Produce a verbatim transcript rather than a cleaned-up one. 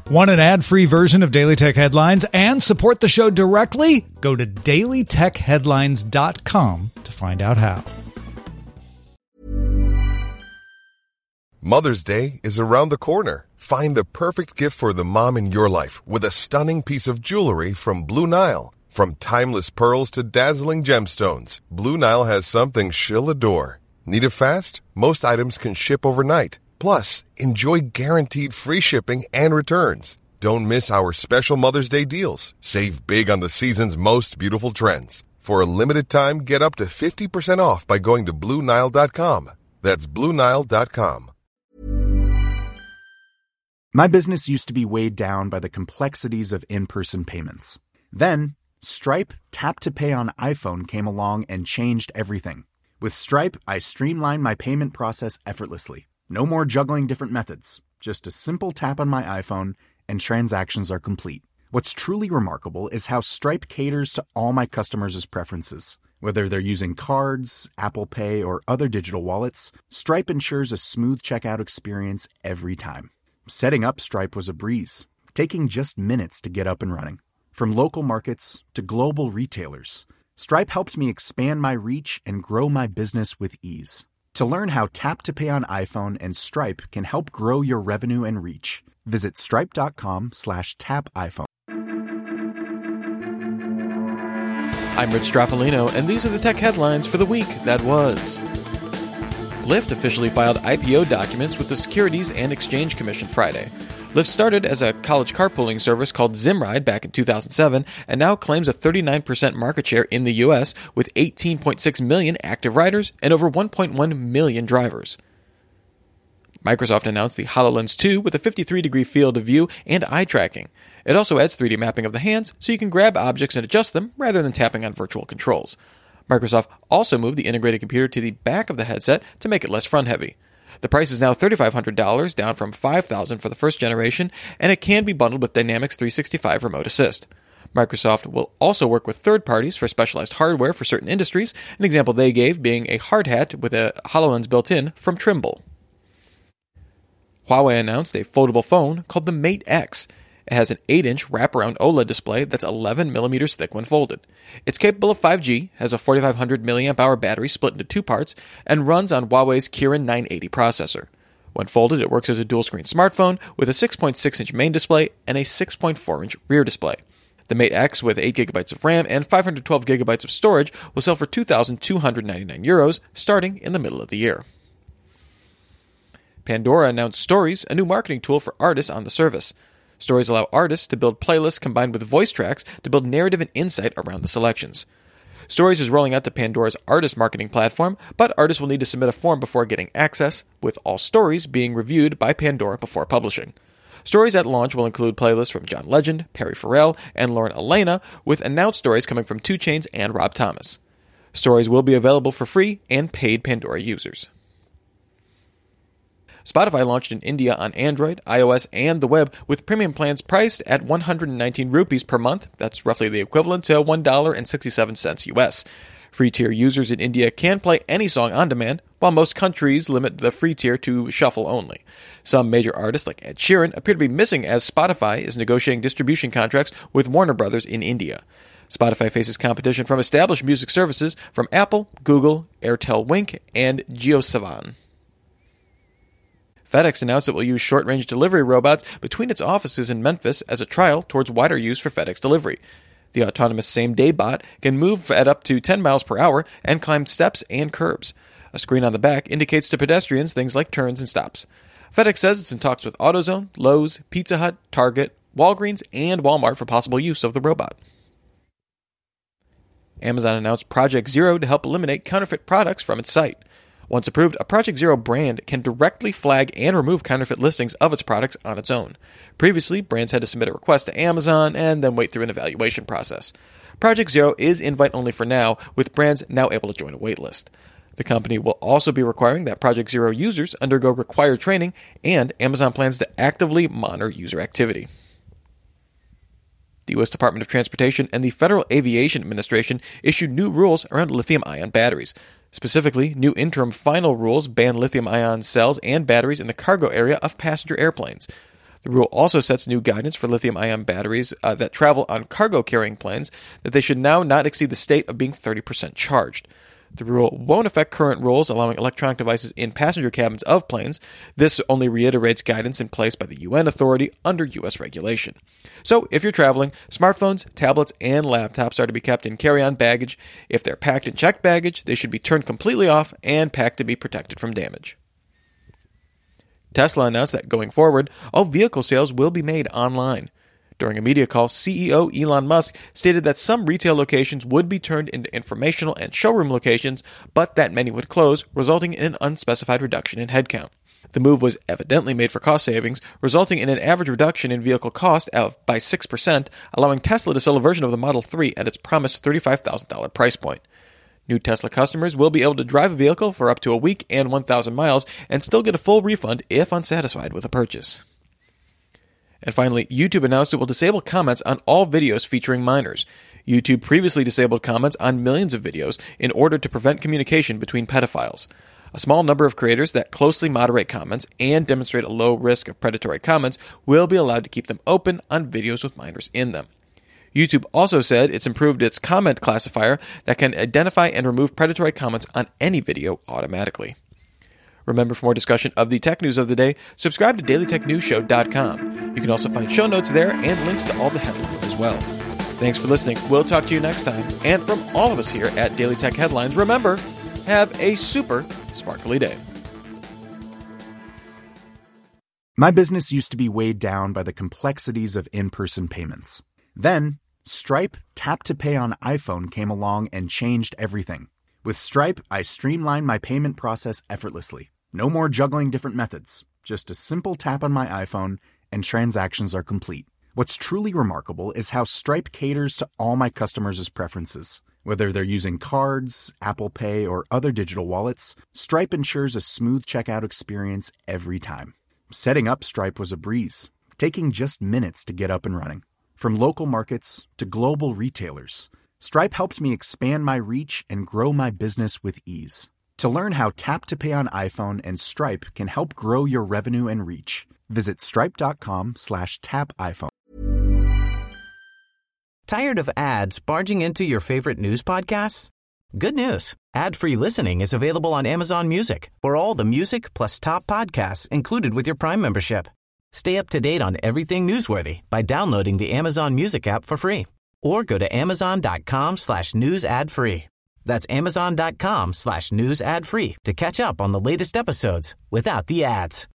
Want an ad-free version of Daily Tech Headlines and support the show directly? Go to daily tech headlines dot com to find out how. Mother's Day is around the corner. Find the perfect gift for the mom in your life with a stunning piece of jewelry from Blue Nile. From timeless pearls to dazzling gemstones, Blue Nile has something she'll adore. Need it fast? Most items can ship overnight. Plus, enjoy guaranteed free shipping and returns. Don't miss our special Mother's Day deals. Save big on the season's most beautiful trends. For a limited time, get up to fifty percent off by going to Blue Nile dot com. That's Blue Nile dot com. My business used to be weighed down by the complexities of in-person payments. Then, Stripe Tap to Pay on iPhone came along and changed everything. With Stripe, I streamlined my payment process effortlessly. No more juggling different methods. Just a simple tap on my iPhone and transactions are complete. What's truly remarkable is how Stripe caters to all my customers' preferences. Whether they're using cards, Apple Pay, or other digital wallets, Stripe ensures a smooth checkout experience every time. Setting up Stripe was a breeze, taking just minutes to get up and running. From local markets to global retailers, Stripe helped me expand my reach and grow my business with ease. To learn how Tap to Pay on iPhone and Stripe can help grow your revenue and reach, visit stripe.com slash tap iPhone. I'm Rich Straffolino, and these are the tech headlines for the week that was. Lyft officially filed I P O documents with the Securities and Exchange Commission Friday. Lyft started as a college carpooling service called Zimride back in two thousand seven and now claims a thirty-nine percent market share in the U S with eighteen point six million active riders and over one point one million drivers. Microsoft announced the HoloLens two with a fifty-three degree field of view and eye tracking. It also adds three D mapping of the hands so you can grab objects and adjust them rather than tapping on virtual controls. Microsoft also moved the integrated computer to the back of the headset to make it less front-heavy. The price is now three thousand five hundred dollars, down from five thousand dollars for the first generation, and it can be bundled with Dynamics three sixty-five Remote Assist. Microsoft will also work with third parties for specialized hardware for certain industries, an example they gave being a hard hat with a HoloLens built in from Trimble. Huawei announced a foldable phone called the Mate X. It has an eight inch wraparound OLED display that's eleven millimeters thick when folded. It's capable of five G, has a forty-five hundred milliamp hour battery split into two parts, and runs on Huawei's Kirin nine eighty processor. When folded, it works as a dual-screen smartphone with a six point six inch main display and a six point four inch rear display. The Mate X with eight gigabytes of RAM and five hundred twelve gigabytes of storage will sell for two thousand two hundred ninety-nine euros starting in the middle of the year. Pandora announced Stories, a new marketing tool for artists on the service. Stories allow artists to build playlists combined with voice tracks to build narrative and insight around the selections. Stories is rolling out to Pandora's artist marketing platform, but artists will need to submit a form before getting access, with all stories being reviewed by Pandora before publishing. Stories at launch will include playlists from John Legend, Perry Farrell, and Lauren Elena, with announced stories coming from two Chainz and Rob Thomas. Stories will be available for free and paid Pandora users. Spotify launched in India on Android, iOS, and the web with premium plans priced at one hundred nineteen rupees per month. That's roughly the equivalent to one dollar and sixty-seven cents U S. Free tier users in India can play any song on demand, while most countries limit the free tier to shuffle only. Some major artists like Ed Sheeran appear to be missing as Spotify is negotiating distribution contracts with Warner Brothers in India. Spotify faces competition from established music services from Apple, Google, Airtel Wink, and JioSaavn. FedEx announced it will use short-range delivery robots between its offices in Memphis as a trial towards wider use for FedEx delivery. The autonomous same-day bot can move at up to ten miles per hour and climb steps and curbs. A screen on the back indicates to pedestrians things like turns and stops. FedEx says it's in talks with AutoZone, Lowe's, Pizza Hut, Target, Walgreens, and Walmart for possible use of the robot. Amazon announced Project Zero to help eliminate counterfeit products from its site. Once approved, a Project Zero brand can directly flag and remove counterfeit listings of its products on its own. Previously, brands had to submit a request to Amazon and then wait through an evaluation process. Project Zero is invite-only for now, with brands now able to join a waitlist. The company will also be requiring that Project Zero users undergo required training, and Amazon plans to actively monitor user activity. The U S Department of Transportation and the Federal Aviation Administration issued new rules around lithium-ion batteries. Specifically, new interim final rules ban lithium-ion cells and batteries in the cargo area of passenger airplanes. The rule also sets new guidance for lithium-ion batteries uh, that travel on cargo-carrying planes that they should now not exceed the state of being thirty percent charged. The rule won't affect current rules allowing electronic devices in passenger cabins of planes. This only reiterates guidance in place by the U N authority under U S regulation. So, if you're traveling, smartphones, tablets, and laptops are to be kept in carry-on baggage. If they're packed in checked baggage, they should be turned completely off and packed to be protected from damage. Tesla announced that going forward, all vehicle sales will be made online. During a media call, C E O Elon Musk stated that some retail locations would be turned into informational and showroom locations, but that many would close, resulting in an unspecified reduction in headcount. The move was evidently made for cost savings, resulting in an average reduction in vehicle cost of by six percent, allowing Tesla to sell a version of the Model three at its promised thirty-five thousand dollars price point. New Tesla customers will be able to drive a vehicle for up to a week and one thousand miles and still get a full refund if unsatisfied with a purchase. And finally, YouTube announced it will disable comments on all videos featuring minors. YouTube previously disabled comments on millions of videos in order to prevent communication between pedophiles. A small number of creators that closely moderate comments and demonstrate a low risk of predatory comments will be allowed to keep them open on videos with minors in them. YouTube also said it's improved its comment classifier that can identify and remove predatory comments on any video automatically. Remember, for more discussion of the tech news of the day, subscribe to daily tech news show dot com. You can also find show notes there and links to all the headlines as well. Thanks for listening. We'll talk to you next time. And from all of us here at Daily Tech Headlines, remember, have a super sparkly day. My business used to be weighed down by the complexities of in-person payments. Then, Stripe Tap to Pay on iPhone came along and changed everything. With Stripe, I streamlined my payment process effortlessly. No more juggling different methods. Just a simple tap on my iPhone and transactions are complete. What's truly remarkable is how Stripe caters to all my customers' preferences. Whether they're using cards, Apple Pay, or other digital wallets, Stripe ensures a smooth checkout experience every time. Setting up Stripe was a breeze, taking just minutes to get up and running. From local markets to global retailers, Stripe helped me expand my reach and grow my business with ease. To learn how Tap to Pay on iPhone and Stripe can help grow your revenue and reach, visit stripe.com slash tap iPhone. Tired of ads barging into your favorite news podcasts? Good news. Ad-free listening is available on Amazon Music for all the music plus top podcasts included with your Prime membership. Stay up to date on everything newsworthy by downloading the Amazon Music app for free or go to amazon.com slash news ad free. That's amazon.com slash news ad free to catch up on the latest episodes without the ads.